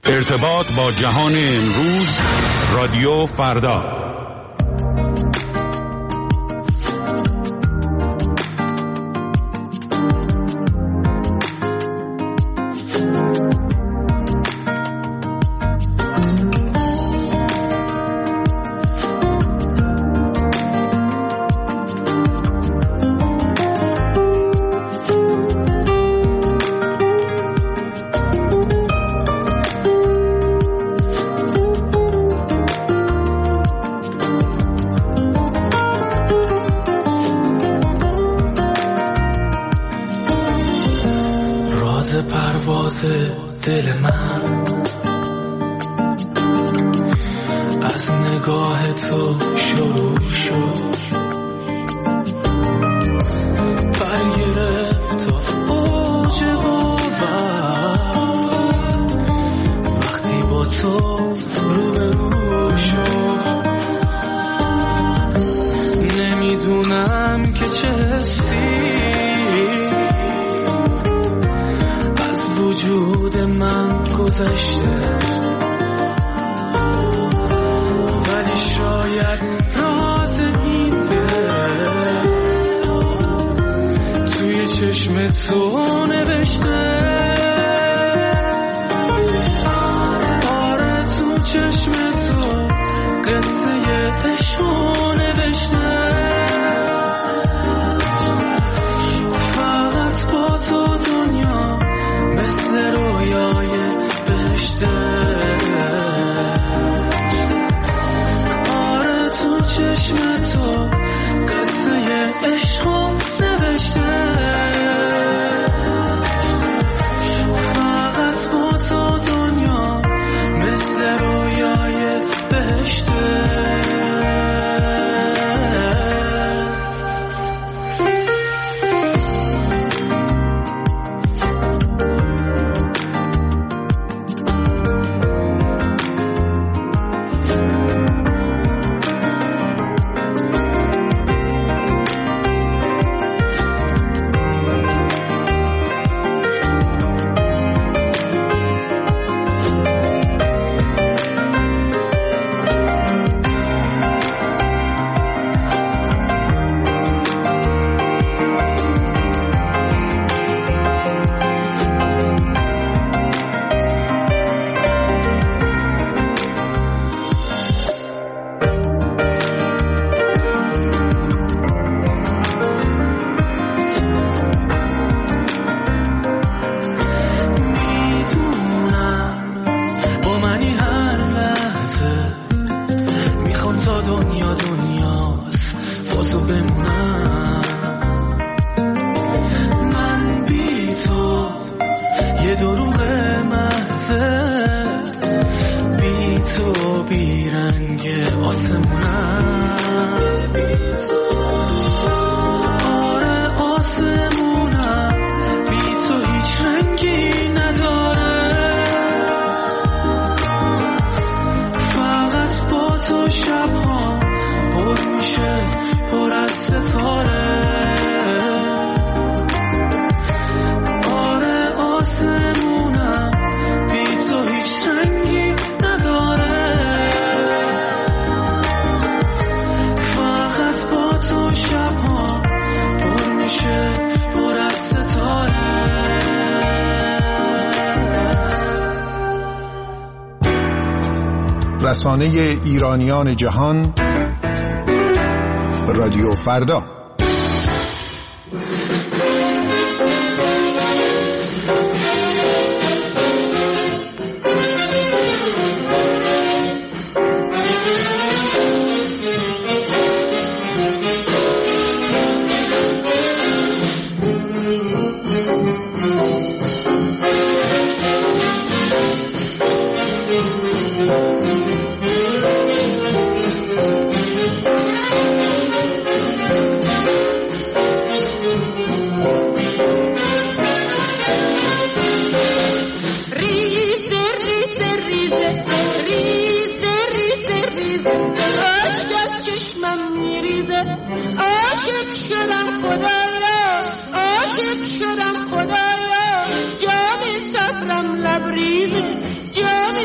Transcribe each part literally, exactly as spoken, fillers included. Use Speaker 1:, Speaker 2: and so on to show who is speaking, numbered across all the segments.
Speaker 1: ارتباط با جهان امروز، رادیو فردا.
Speaker 2: دل من از نگاه تو شروع شد، برگرفت تا اوج باور وقتی با تو رو به رو شد. نمیدونم که چه حسی وجود من گذشته، ولی شاید راز این دل توی چشم تو نوشته. آره تو چشم تو قصه عشق نوشته. فقط با تو دنیا مثل رویای بهشته. آره تو چشم تو قصه عشق نوشته. فقط با تو دنیا مثل رویای بهشته.
Speaker 3: رسانه ایرانیان جهان، رادیو فردا.
Speaker 4: لبریز جان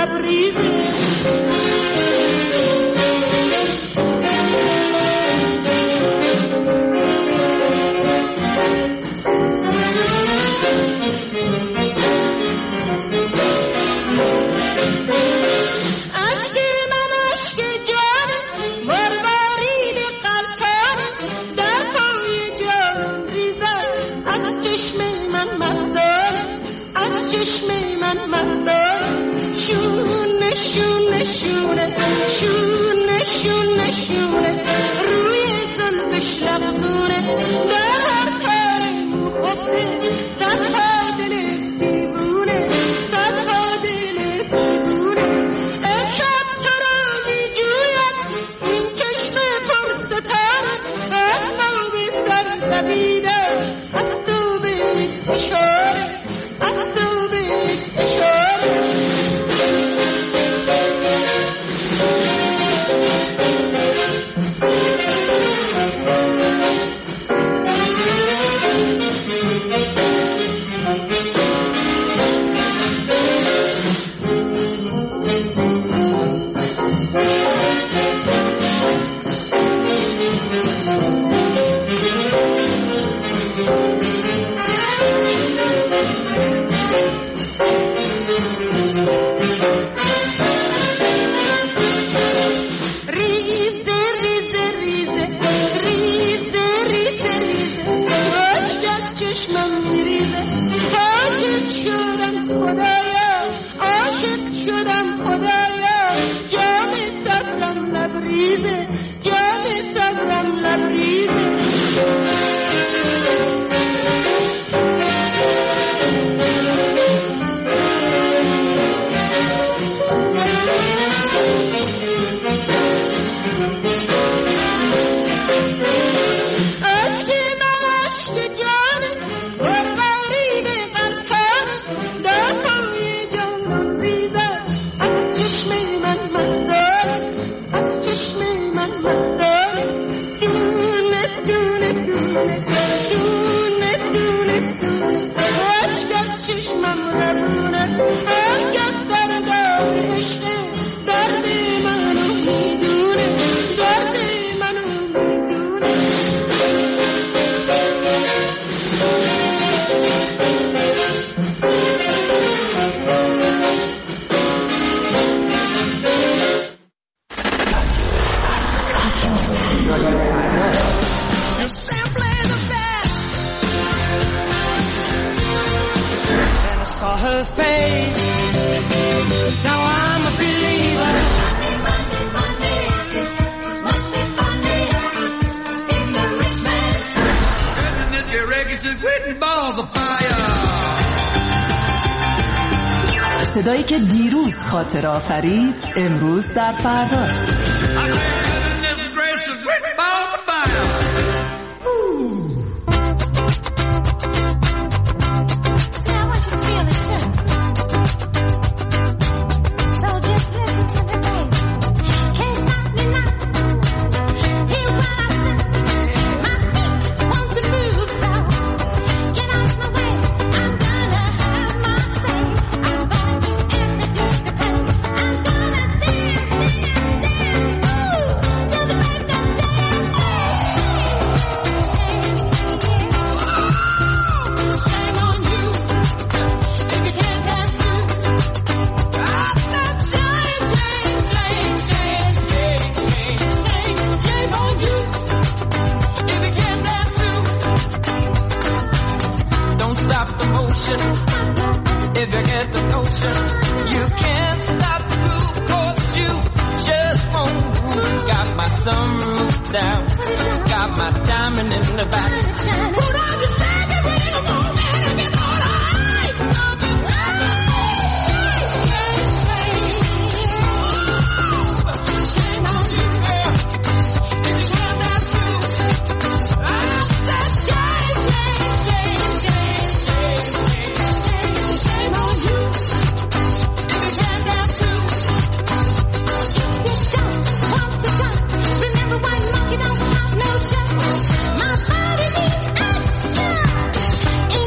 Speaker 4: صدایی که دیروز خاطر آفرید امروز در فرداست.
Speaker 5: If you get the notion, you can't stop the groove, 'cause you just won't move. Got my sunroof down, got my diamond in the back. Put on your second ring, come on, man, if you know the hype. Shame on you, girl, if you can't dance too. I said shame, shame, shame, shame, shame. Shame on you, if you can't dance too. You don't want to jump. Remember one monkey don't have no shame. My body needs action.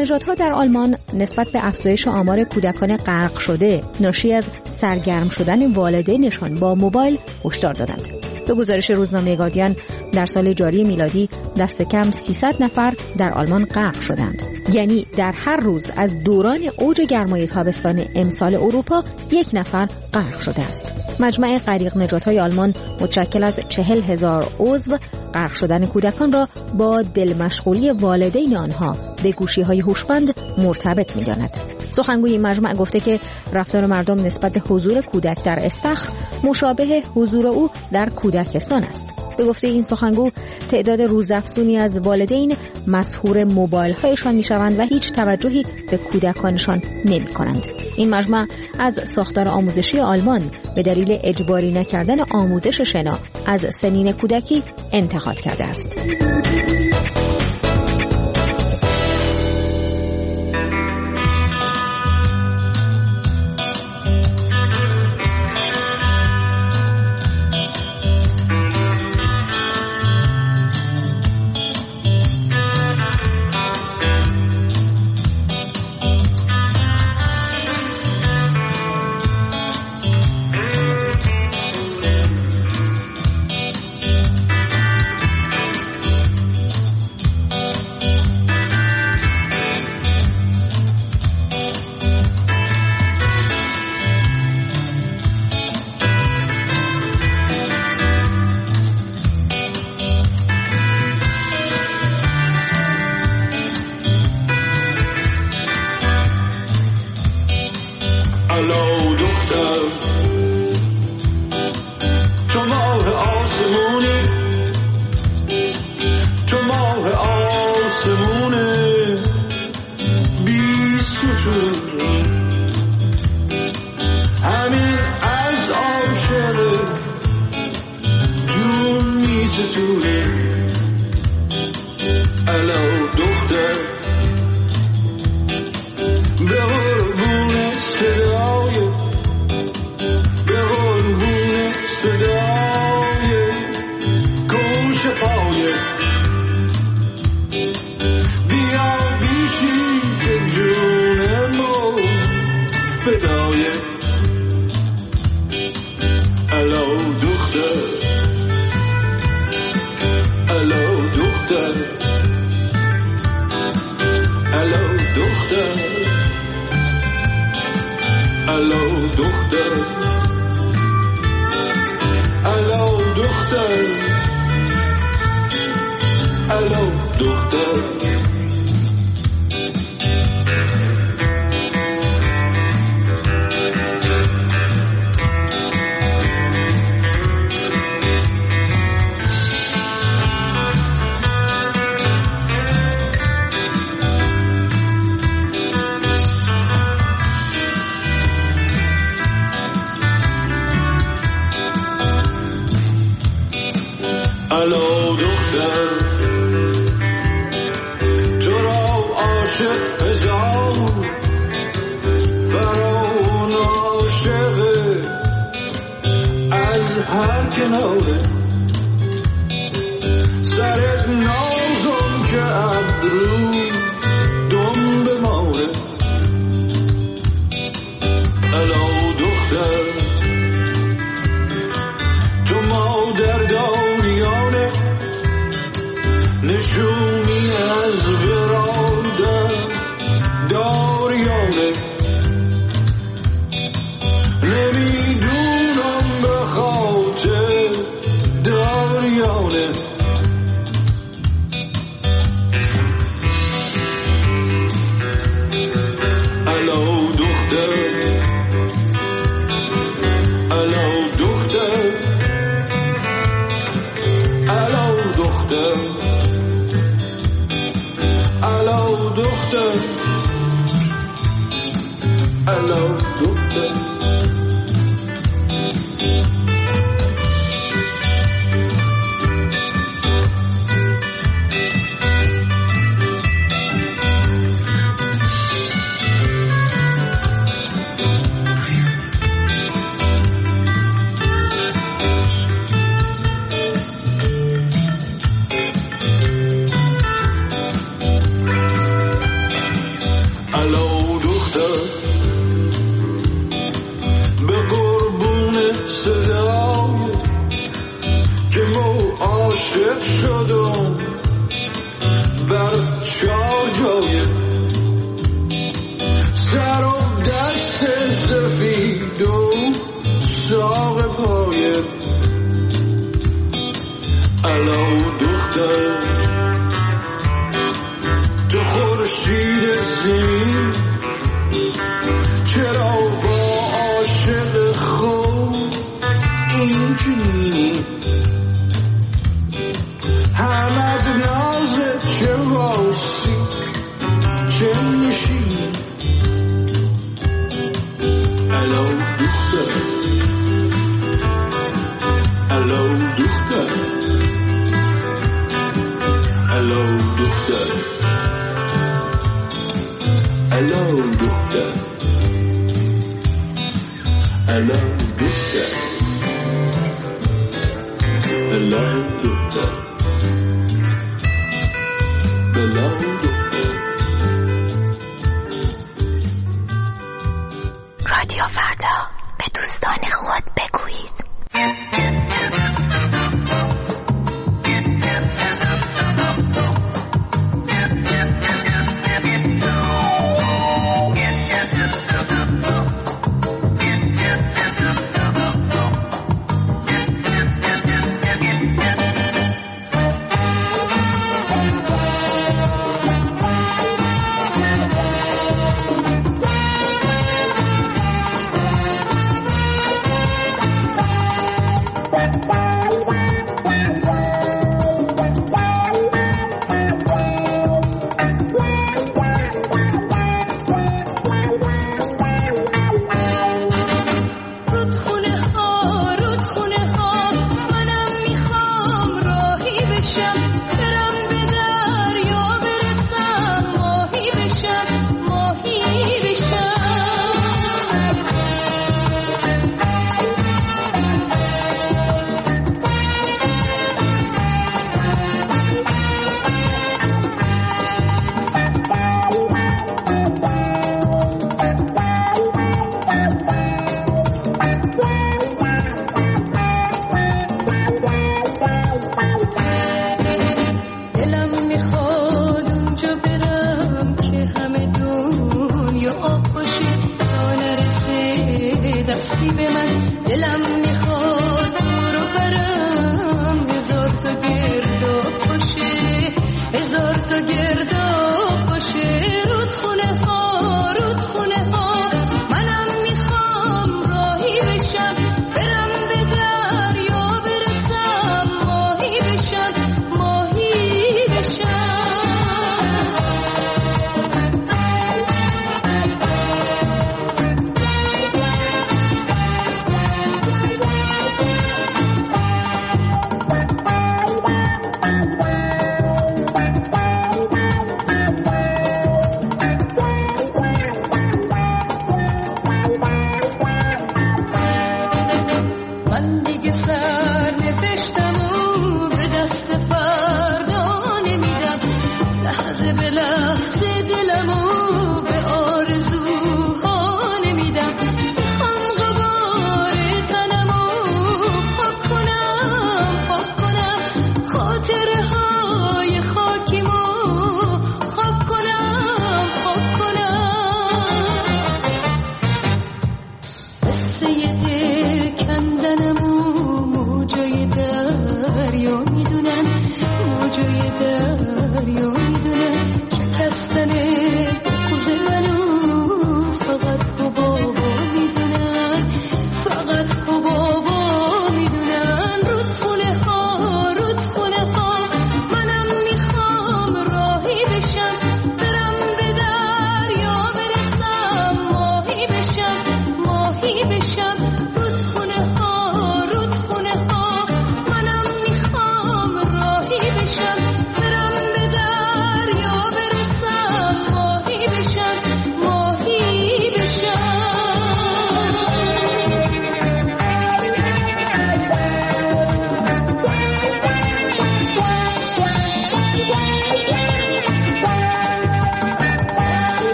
Speaker 6: نژادها در آلمان نسبت به افزایش آمار کودکان غرق شده ناشی از سرگرم شدن والدینشان با موبایل هشدار دادند. به گزارش روزنامه گاردین در سال جاری میلادی دست کم سیصد نفر در آلمان غرق شدند. یعنی در هر روز از دوران اوج گرمای تابستان امسال اروپا یک نفر غرق شده است. مجمع غریق نژادهای آلمان متشکل از چهل هزار عضو غرق شدن کودکان را با دلمشغولی والدین آنها به گوشی‌های هوشمند مرتبط می‌داند. سخنگوی مجمع گفته که رفتار مردم نسبت به حضور کودک در استخر مشابه حضور او در کودکستان است. به گفته این سخنگو تعداد روزافزونی از والدین مسحور موبایل‌هایشان می‌شوند و هیچ توجهی به کودکانشان نمی‌کنند. این مجمع از ساختار آموزشی آلمان به دلیل اجباری نکردن آموزش شنا از سنین کودکی انتقاد کرده است.
Speaker 2: الو دختر تو ماه آسمونی تو ماه آسمونه بی ستون همین از عاشق جون می ستونه الو دختر به قربون صدای به قربون صدای گوش پای بیا بیشی که جون ما فدای الو دختر الو دختر الو دختر الو دختر الو دختر الو دختر الو دختر تو را عاشق هزار فرعون عاشق از هر کناره سرت نازم که ابرو دم بماره الو دختر تو مادر داریانه نشونی از برادر داریانه نمیدونم به خاطر داریانه الو دختر الو دختر الو دختر الو دختر الو دختر پای سر و دست سفید و ساق پای الو دختر تو خورشید زمین چرا با عاشق خود این چنینی همد نازت چه واسی چه نشینی الو دختر الو دختر الو دختر الو دختر الو دختر الو دختر الو دختر
Speaker 7: رادیو فردا به دوستان خود بگویید.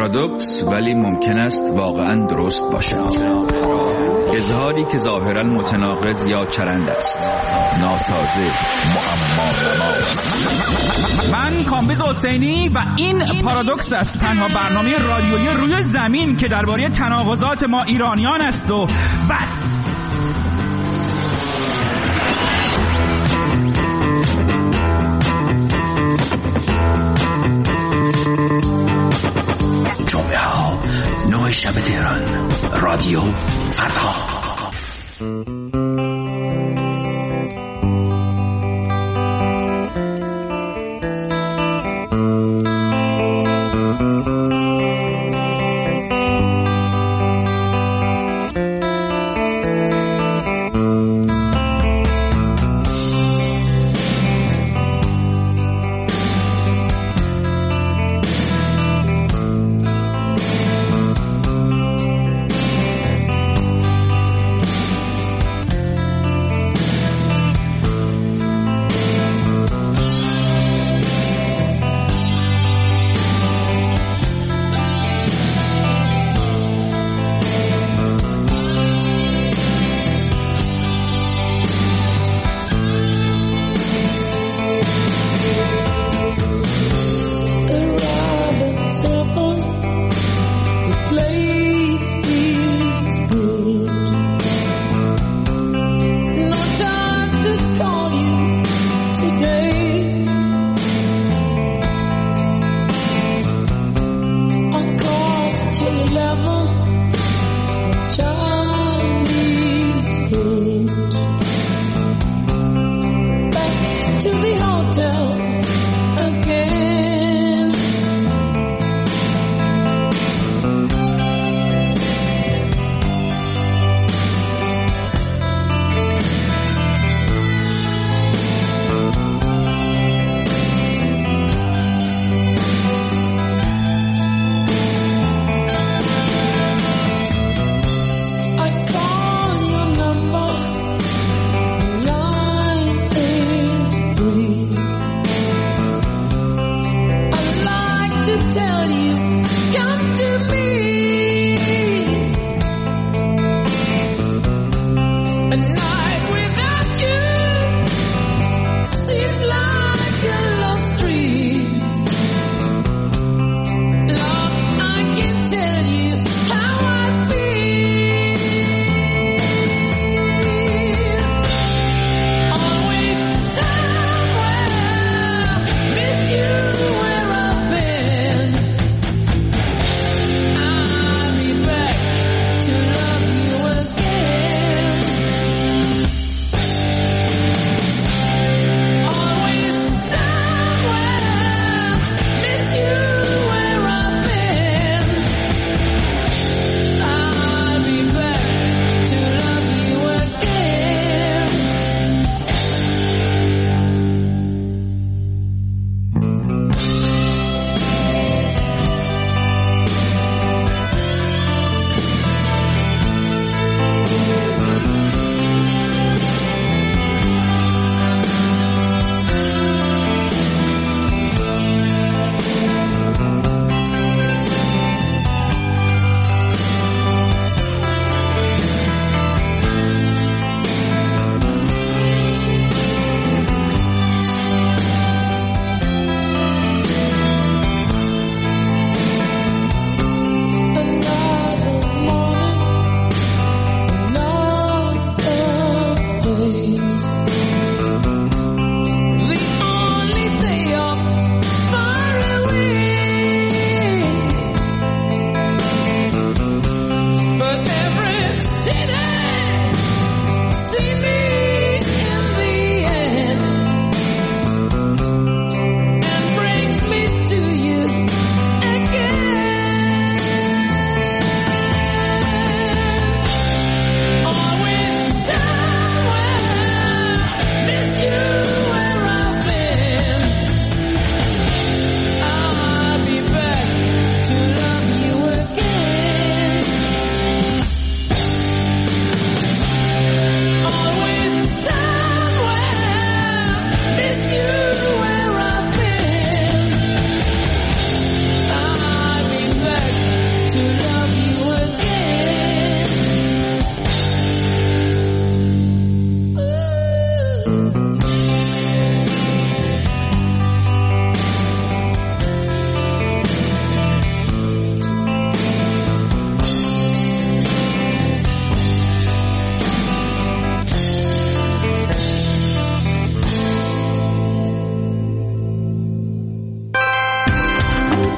Speaker 8: پارادوکس ولی ممکن است واقعا درست باشد. اظهاری که ظاهرا متناقض یا چرند است، ناسازه، معما نما.
Speaker 9: من کامبیز حسینی و این پارادوکس است، تنها برنامه رادیویی روی زمین که درباره تناقضات ما ایرانیان است و بس.
Speaker 10: جمعه ها نه شب تهران، رادیو فردا.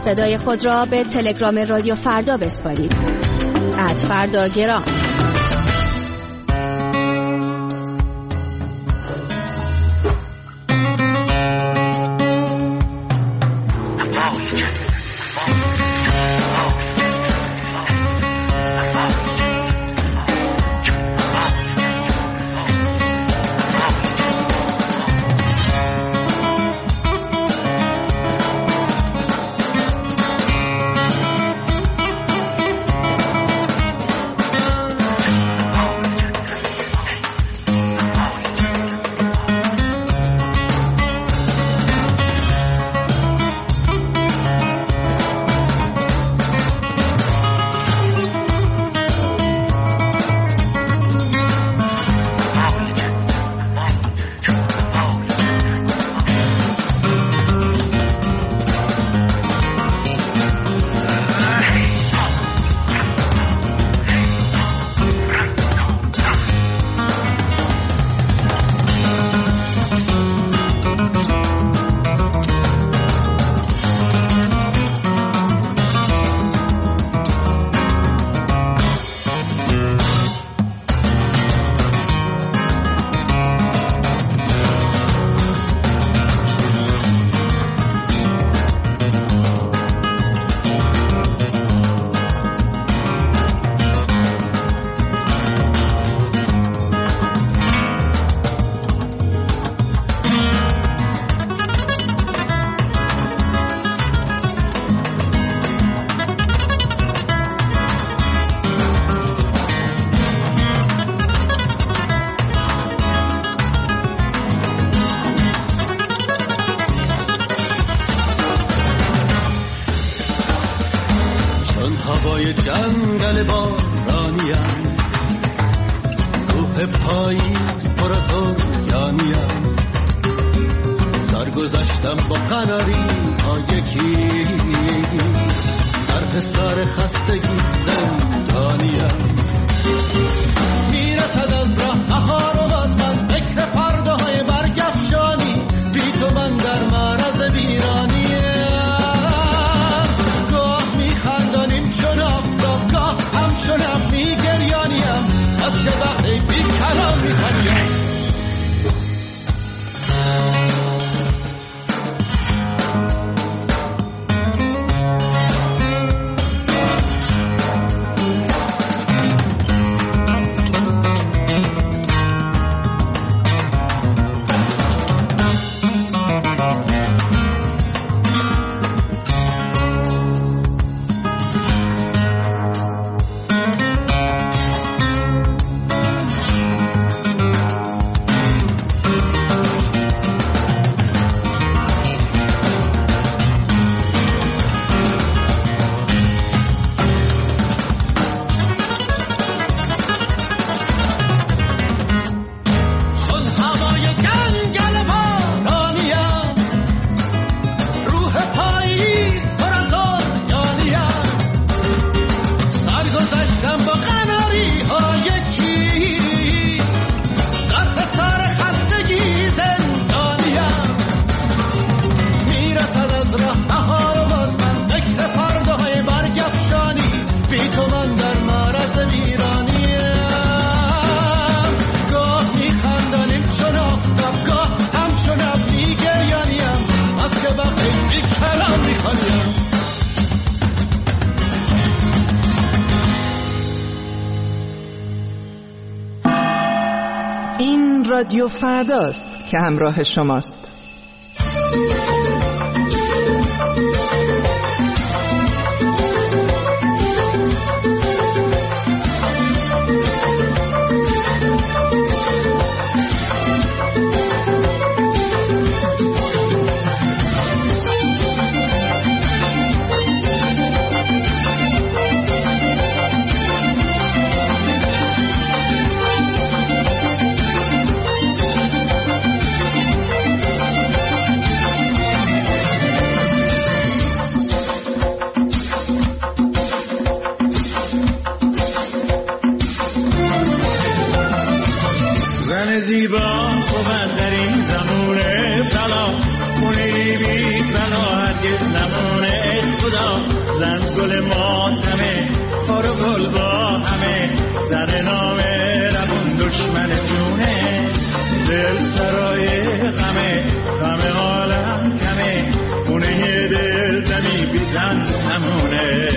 Speaker 6: صدای خود را به تلگرام رادیو فردا بسپارید. ات فردا گرام.
Speaker 2: هوای جنگل بارانیم، روح پاییز پر از اوریانیم، سرگذشتم با قناری ها یکی، در حصار خستگی زندانیم، میرسد از راه بهار و باز من فکر فرداهای برگفشانی، بی تو من در معرض ویرانیم، گاه میخندانیم چون آفتاب، گاه همچون میگریانیم، از چه وقتی بی کلام میخوانیم.
Speaker 4: این رادیو فرداست که همراه شماست.
Speaker 11: زیبا بود در این زمونه بلا، خونه بی بلا هرگز نمونه، خدا ماتمه خار و گل با همه زن نامه ربون دشمن جونه دل سرای غمه غم عالم کمه خونه دل دمی بیزن همونه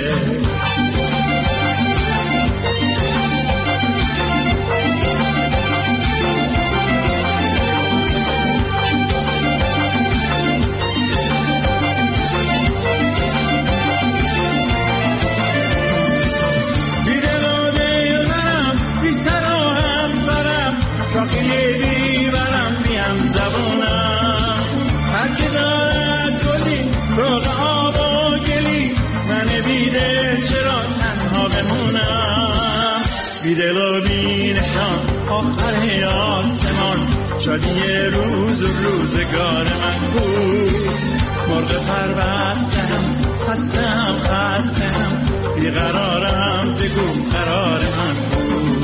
Speaker 11: شاخه بیورم میم زبونم هر که دارد گلی روغ آب و گلی من بیده چرا تنها بمونم بیدل و بینشان آخر آسمان شادی روز و روزگار من بود مرغ پربستم خستم خستم بیقرارم بگو قرار من بود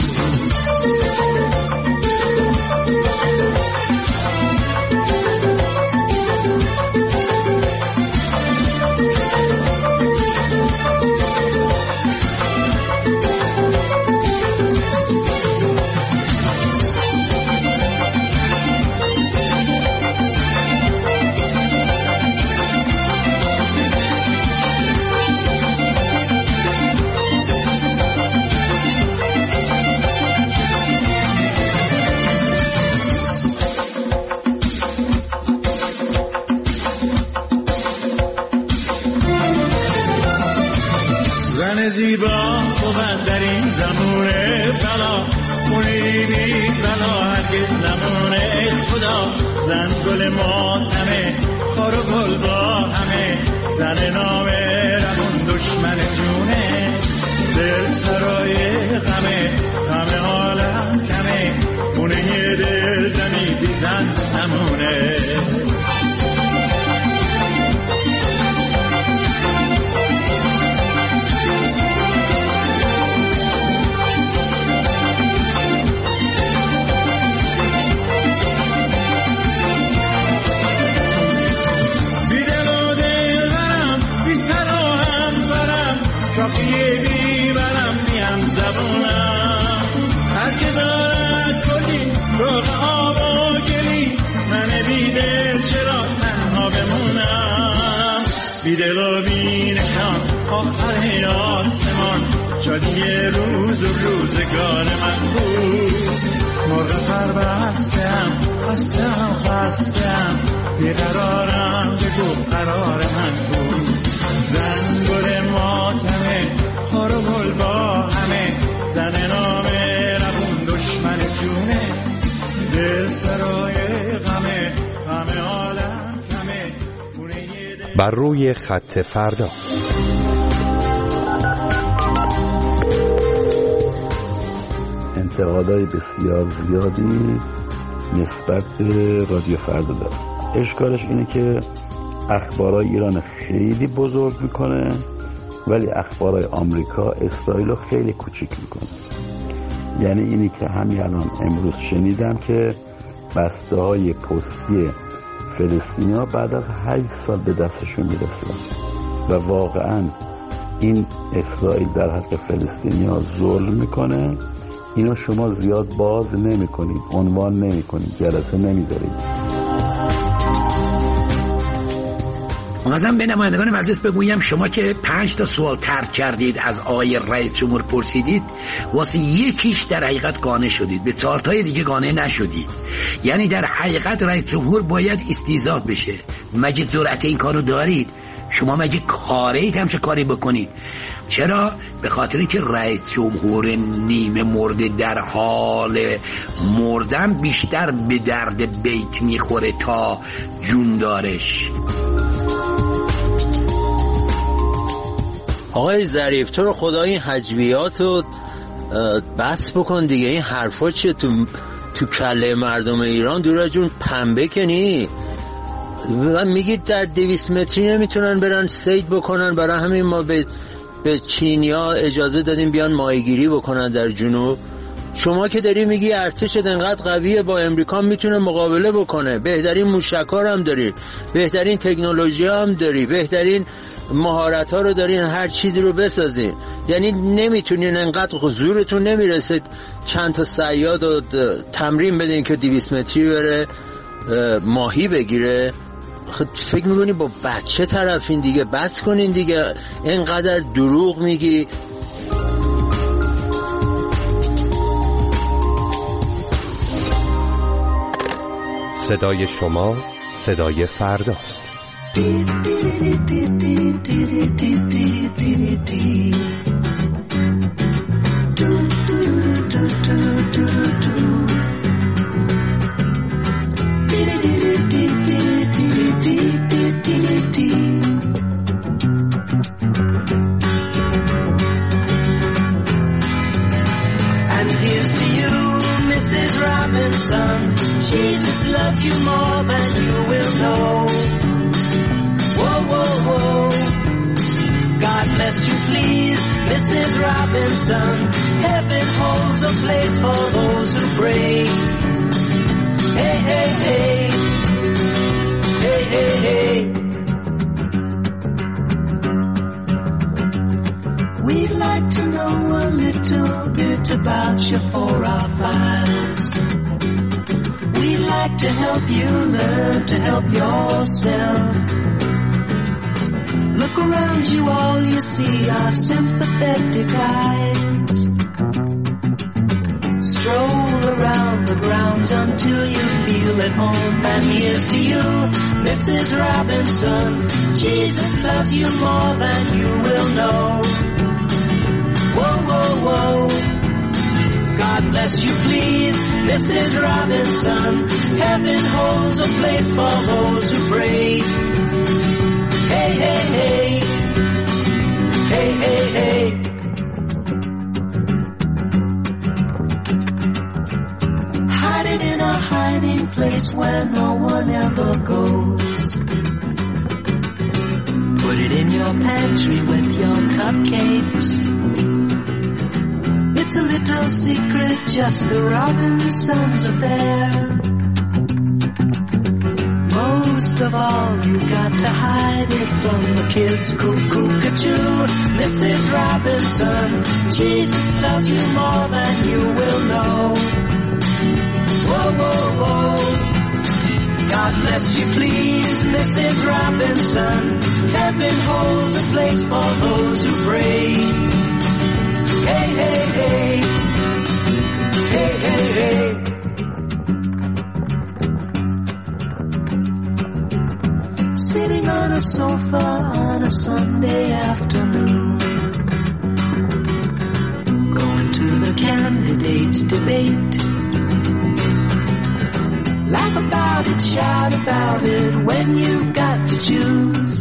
Speaker 11: زیبا بود در این زمونه بلا خونی بی بلا هرگز نمونه خدا زن گل ماتمه خار و گل با همه زن نامه رمون دشمن جونه دل سرای غمه غم عالم کمه خونه دل دمی بی زن نمونه شاخه بیورم میم زبونم هر که دارد گلی روغ آب و گلی من بیدل چرا تنها بمونم بیدل و بینشان آخر آسمان شادی روز و روزگار من بود مرغ پربستم خستم خستم بیقرارم بگو قرار من بود زن گل ماتمه خار و گل با همه زن نامه ربون دشمن جونه دل سرای غمه غم عالم کمه
Speaker 12: بر روی خط فردا.
Speaker 13: انتقادهای بسیار زیادی نسبت به رادیو فردا داره. اشکالش اینه که اخبارهای ایران خیلی بزرگ میکنه ولی اخبارهای آمریکا استایل رو خیلی کوچیک میکنه. یعنی اینی که همین الان امروز شنیدم که بسته های پستی فلسطینی ها بعد از هشت سال به دستشون میرسه و واقعا این اسرائیل در حق فلسطینی ها ظلم میکنه. اینو شما زیاد باز نمی کنید، عنوان نمی کنید، جلسه نمی دارید.
Speaker 10: مازم به نمایندگان مجلس بگویم شما که پنج تا سوال طرح کردید از آقای رئیس جمهور پرسیدید واسه یکیش در حقیقت قانع شدید، به چهار تای دیگه قانع نشدید. یعنی در حقیقت رئیس جمهور باید استیضاح بشه. مگه جرأت این کارو دارید؟ شما مگه کارید همچه کاری بکنید؟ چرا؟ به خاطر که رئیس جمهور نیمه مرده در حال مردن بیشتر به درد بیت میخوره تا جوندارش.
Speaker 14: آقای ظریف تو رو خدا این هجویات رو بس بکن دیگه. این حرفا چیه تو تو کله مردم ایران؟ دورا جون پنبه کنی. میگید در دویست متری نمیتونن برن صید بکنن، برای همین ما به به چینیا اجازه دادیم بیان ماهیگیری بکنن در جنوب. شما که داری میگی ارتشت انقدر قویه با امریکا میتونه مقابله بکنه، بهترین موشک‌ها هم داری، بهترین تکنولوژی هم داری، بهترین مهارت ها رو دارین، هر چیزی رو بسازین، یعنی نمیتونین انقدر حضورتون نمیرسید چند تا صیاد رو تمرین بدین که دویست متری بره ماهی بگیره. خب فکر میکنی با بچه طرفین دیگه، بس کنین دیگه، اینقدر دروغ میگی.
Speaker 12: صدای شما صدای فرداست.
Speaker 2: And here's to you, Missus Robinson. Jesus loves you more than you will know. Whoa, whoa, whoa. God bless you, please, Missus Robinson. Heaven holds a place for those who pray. Hey, hey, hey. Hey, hey, hey. We'd like to know a little bit about you for our files. We'd like to help you learn to help yourself. Look around you, all you see are sympathetic eyes. Stroll around the grounds until you feel at home. And here's to you, Missus Robinson. Jesus loves you more than you will know. Whoa, whoa, whoa. God bless you, please, Missus Robinson. Heaven holds a place for those who pray. Hey, hey, hey. Hey, hey, hey. Hide it in a hiding place where no one ever goes. Put it in your pantry with your cupcakes. It's a little secret, just the Robinsons' affair. Most of all, you got to hide it from the kids. Cuckoo-ca-choo, Missus Robinson. Jesus loves you more than you will know. Whoa, whoa, whoa. God bless you, please, Missus Robinson. Heaven holds a place for those who pray. Hey, hey, hey. Hey, hey, hey. Sitting on a sofa on a Sunday afternoon, going to the candidates' debate. Laugh about it, shout about it when you've got to choose.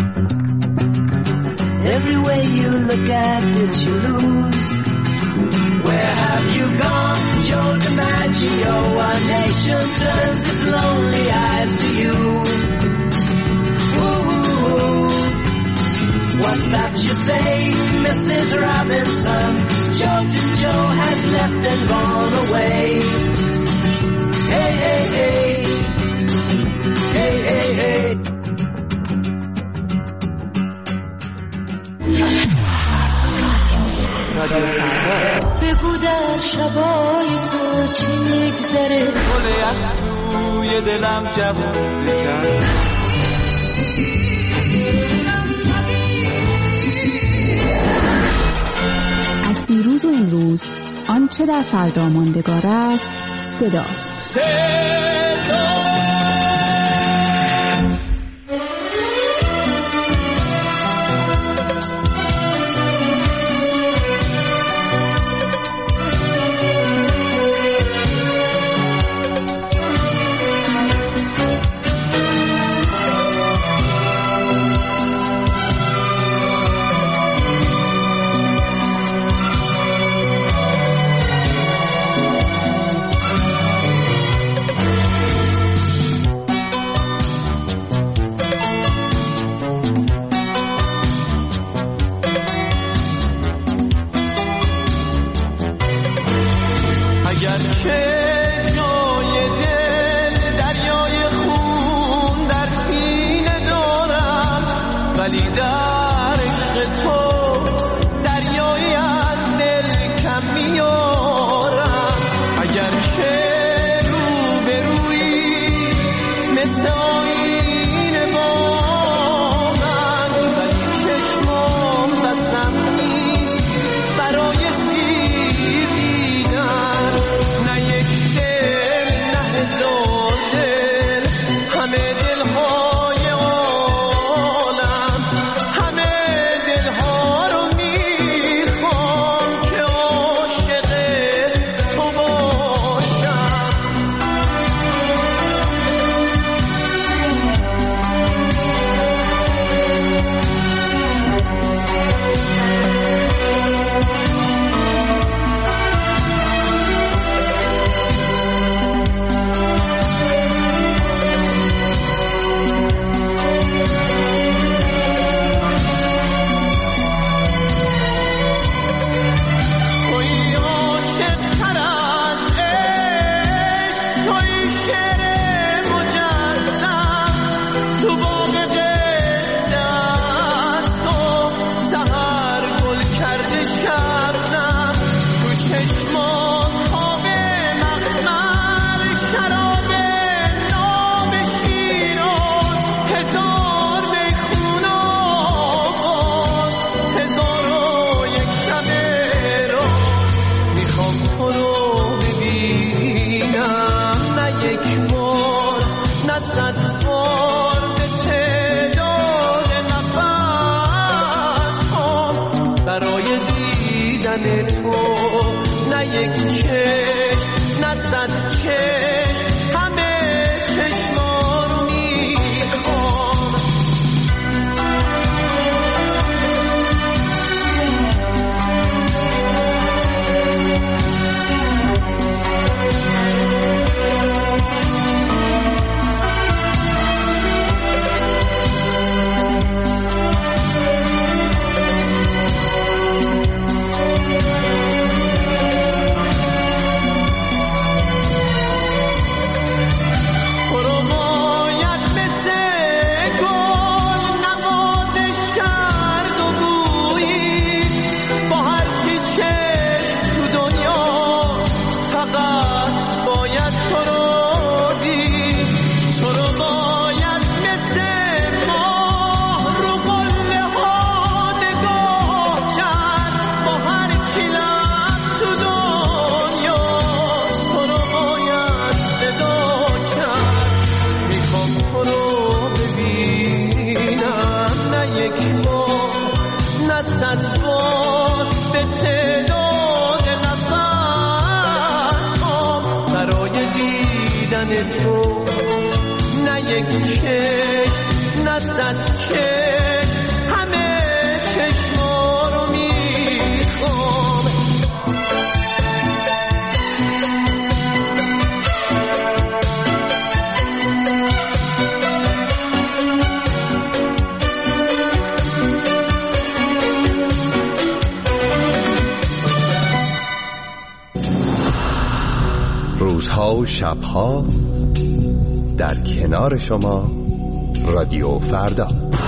Speaker 2: Every way you look at it, you lose. Where have you gone, Joe DiMaggio? Our nation turns its lonely eyes to you. Ooh, what's that you say, Missus Robinson? Joltin' Joe has left and gone away. Hey, hey, hey. Hey, hey, hey.
Speaker 5: بگو در شبای تو چی میگذره،
Speaker 2: گل یخ توی دلم جوون بکن.
Speaker 15: از دیروز و امروز آنچه در فردا ماندگار است صداست. صدا
Speaker 2: دیدن تو، نه یک چشم نه صد چشم، همه چشما رو میخوام. تو نه یک چشم نه صد چشم، همه چشما رو میخوام.
Speaker 12: روزها و شبها در کنار شما رادیو فردا.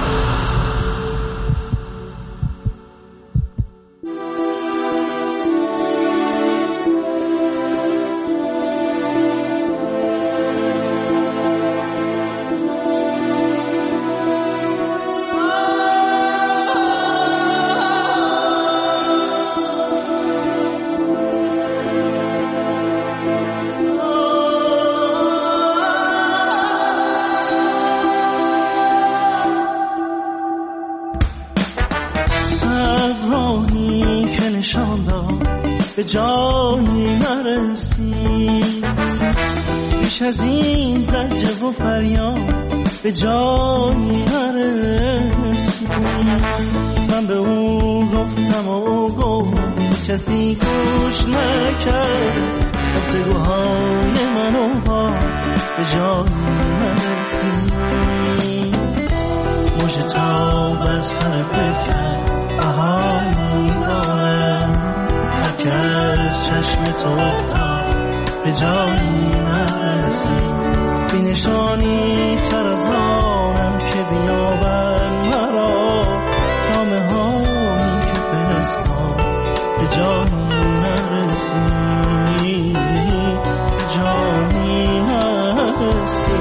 Speaker 11: به جایی نرسی، بیش از این زجر و فریاد به جایی نرسی. من به او گفتم و او گفت، کسی گوش نکرد گفتگوهای منو با به جایی نرسی. موج تا بر سر بکرد بهایی داره، که از چشم تو افتاد به جایی نرسی. بی نشانی تر از آنم که بیابن مرا، نامه هایی که فرستاد به جایی نرسی، به جایی نرسی.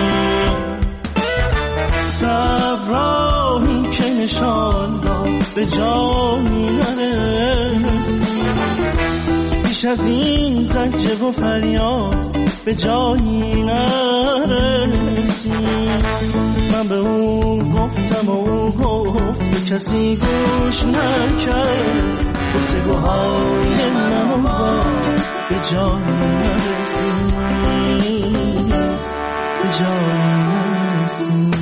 Speaker 11: صبراهی که نشان داد به جایی نرسی، بیش از این زجر و فریاد به جایی نرسی. من به او گفتم و او گفت، کسی گوش نکرد گفتگوهای منو با به جایی نرسی، به جایی نرسی.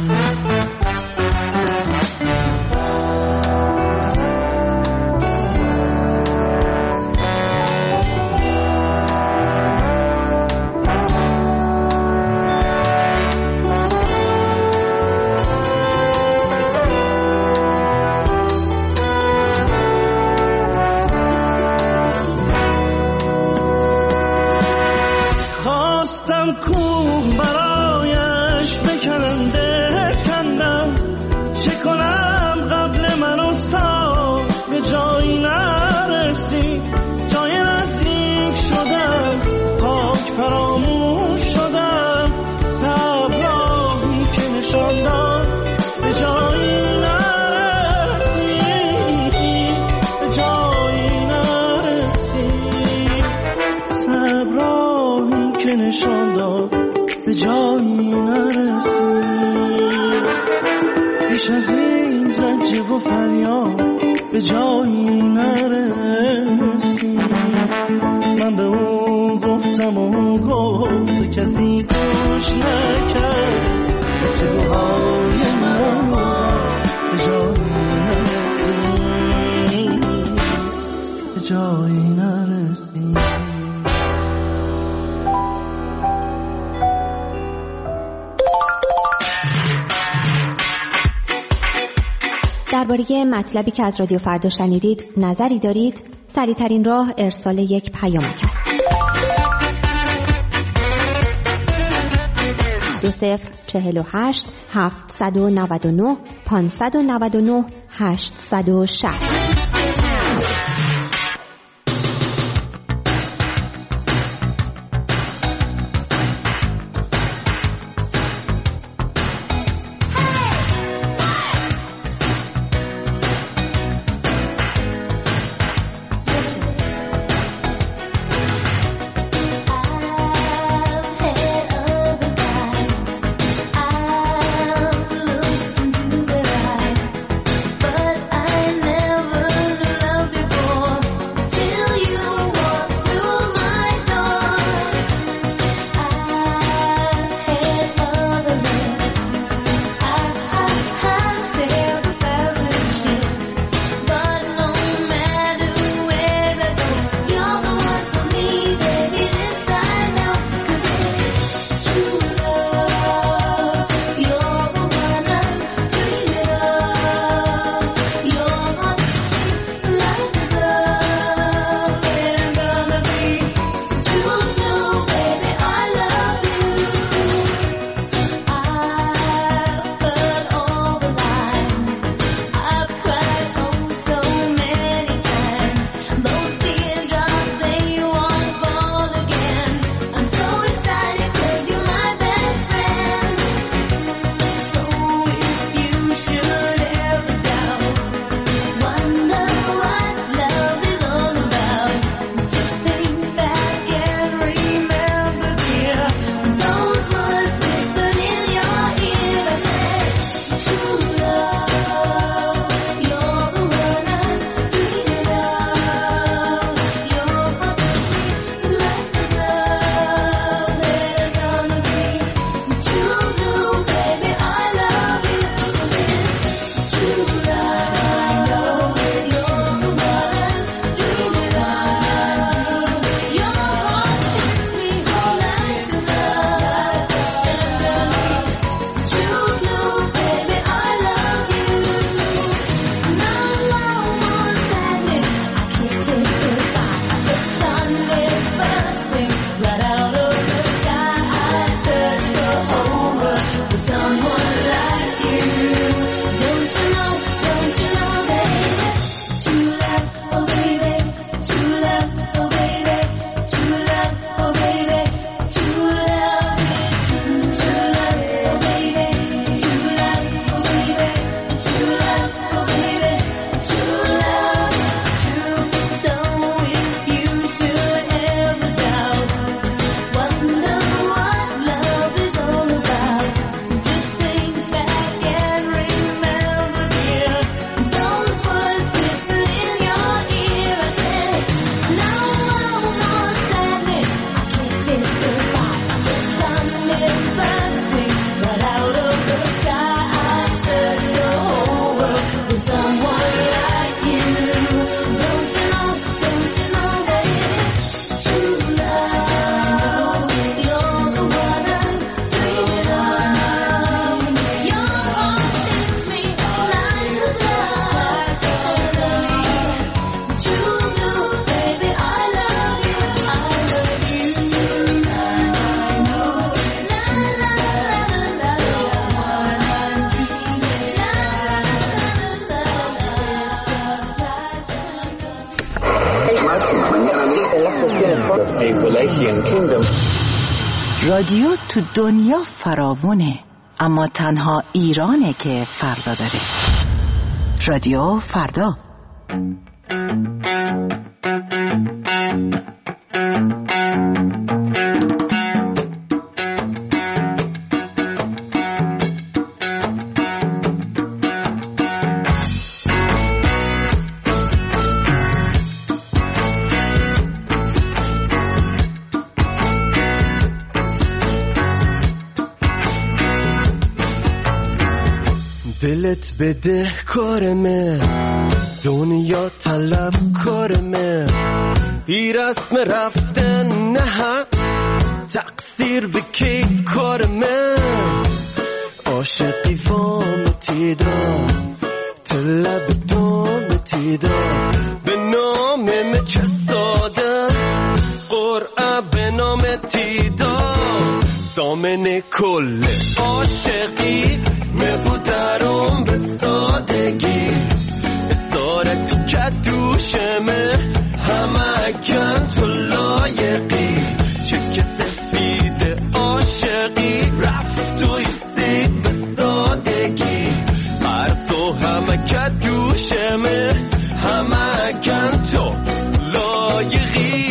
Speaker 11: فراموش شدم، صبراهی که نشان داد به جایی نرسی، به جایی نرسی. صبراهی که نشان داد به جایی نرسی، بیش از این زجر و فریاد به جایی نرسی.
Speaker 2: کسی گوش نکرد گفتگوهای من به جایی نرسید به جایی نرسید.
Speaker 6: درباره مطلبی که از رادیو فردا شنیدید نظری دارید؟ سریع‌ترین راه ارسال یک پیامک است. دو صفر چهل و هشت هفتصد و نود و نه پانصد و نود و نه هشتصد و شصت.
Speaker 15: رادیو تو دنیا فراوونه، اما تنها ایرانه که فردا داره. رادیو فردا.
Speaker 16: دلت بده کارمه دنیا طلب کارمه ای رسم رفتن نه تقصیر بکید کارمه عاشقی وام تیدا طلب دوم تیدا به نام چه ساده قرعه به نام تیدا دامن کل عاشقی مبودرم به سادگی اسارت که دوشمه همه کن تو لایقی چه سفید عاشقی رفت و ایستید به سادگی هر تو همه که دوشمه همه کن تو لایقی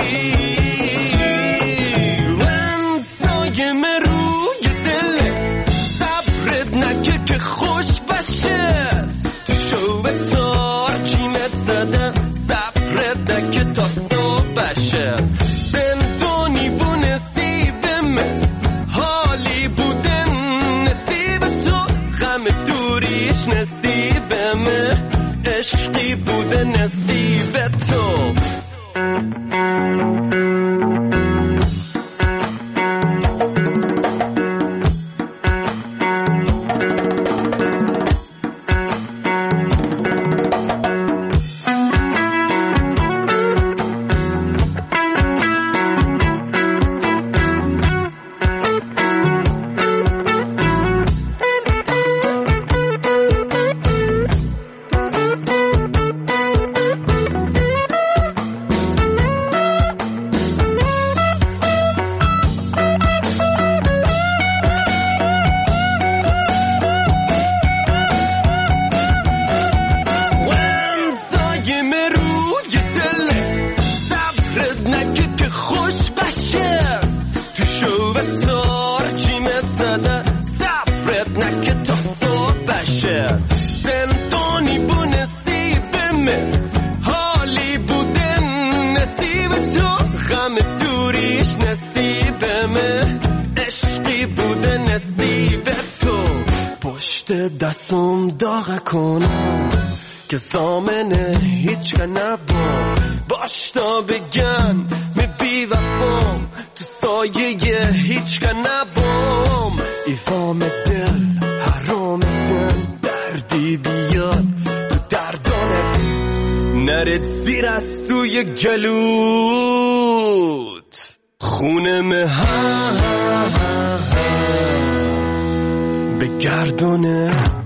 Speaker 16: که خوش بشه تو شو به تار کیمت زده صبرت نکه تا صبح بشه زندونی بو نصیبمه حالی بودن نصیب تو غم دوریش نصیبمه عشقی بوده نصیب تو دستم داغ کنم که زامنه هیچ که نبام باش تا بگم می بی وفام تو سایه هیچ که نبام ایفام دل حرامتن دردی بیاد تو دردانت نرد زیر از توی گلوت خونه مه به گردونه